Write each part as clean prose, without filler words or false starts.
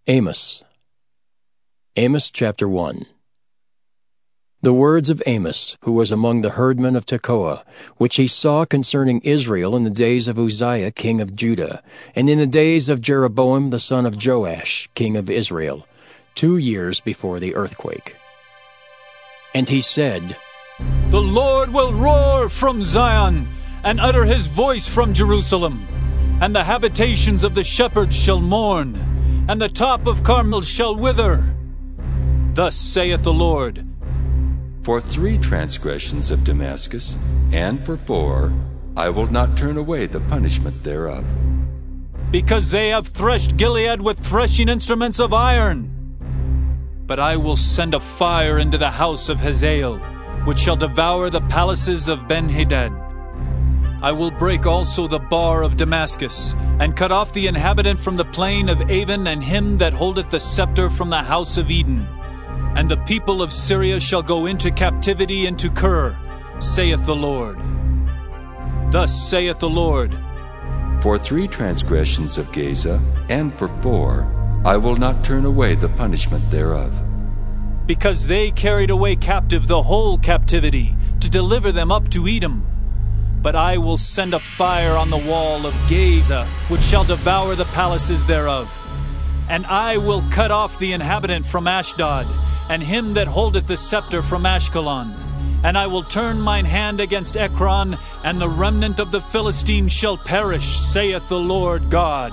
Amos. Amos chapter 1. The words of Amos, who was among the herdmen of Tekoa, which he saw concerning Israel in the days of Uzziah king of Judah, and in the days of Jeroboam the son of Joash king of Israel, 2 years before the earthquake. And he said, The Lord will roar from Zion, and utter his voice from Jerusalem, and the habitations of the shepherds shall mourn, and the top of Carmel shall wither. Thus saith the Lord, For 3 transgressions of Damascus, and for 4, I will not turn away the punishment thereof. Because they have threshed Gilead with threshing instruments of iron. But I will send a fire into the house of Hazael, which shall devour the palaces of Ben-Hadad. I will break also the bar of Damascus, and cut off the inhabitant from the plain of Avon, and him that holdeth the scepter from the house of Eden. And the people of Syria shall go into captivity into Kir, saith the Lord. Thus saith the Lord, For 3 transgressions of Gaza, and for 4, I will not turn away the punishment thereof. Because they carried away captive the whole captivity, to deliver them up to Edom. But I will send a fire on the wall of Gaza, which shall devour the palaces thereof. And I will cut off the inhabitant from Ashdod, and him that holdeth the scepter from Ashkelon. And I will turn mine hand against Ekron, and the remnant of the Philistines shall perish, saith the Lord God.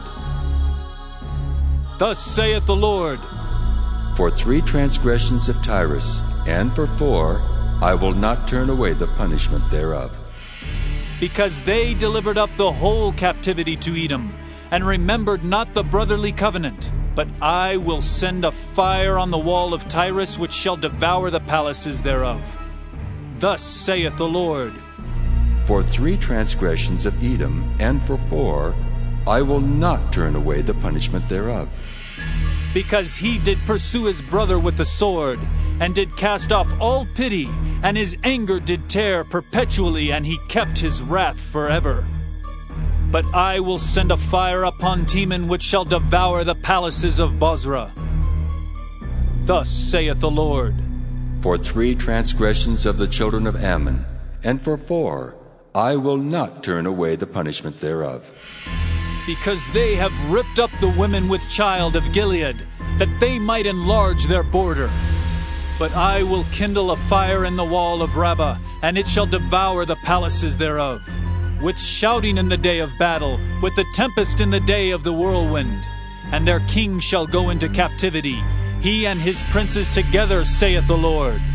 Thus saith the Lord, For 3 transgressions of Tyrus, and for 4, I will not turn away the punishment thereof. Because they delivered up the whole captivity to Edom, and remembered not the brotherly covenant. But I will send a fire on the wall of Tyrus, which shall devour the palaces thereof. Thus saith the Lord, For 3 transgressions of Edom, and for 4, I will not turn away the punishment thereof. Because he did pursue his brother with the sword, and did cast off all pity, and his anger did tear perpetually, and he kept his wrath forever. But I will send a fire upon Teman, which shall devour the palaces of Bozrah. Thus saith the Lord, For 3 transgressions of the children of Ammon, and for 4, I will not turn away the punishment thereof. Because they have ripped up the women with child of Gilead, that they might enlarge their border. But I will kindle a fire in the wall of Rabbah, and it shall devour the palaces thereof. With shouting in the day of battle, with the tempest in the day of the whirlwind. And their king shall go into captivity, he and his princes together, saith the Lord.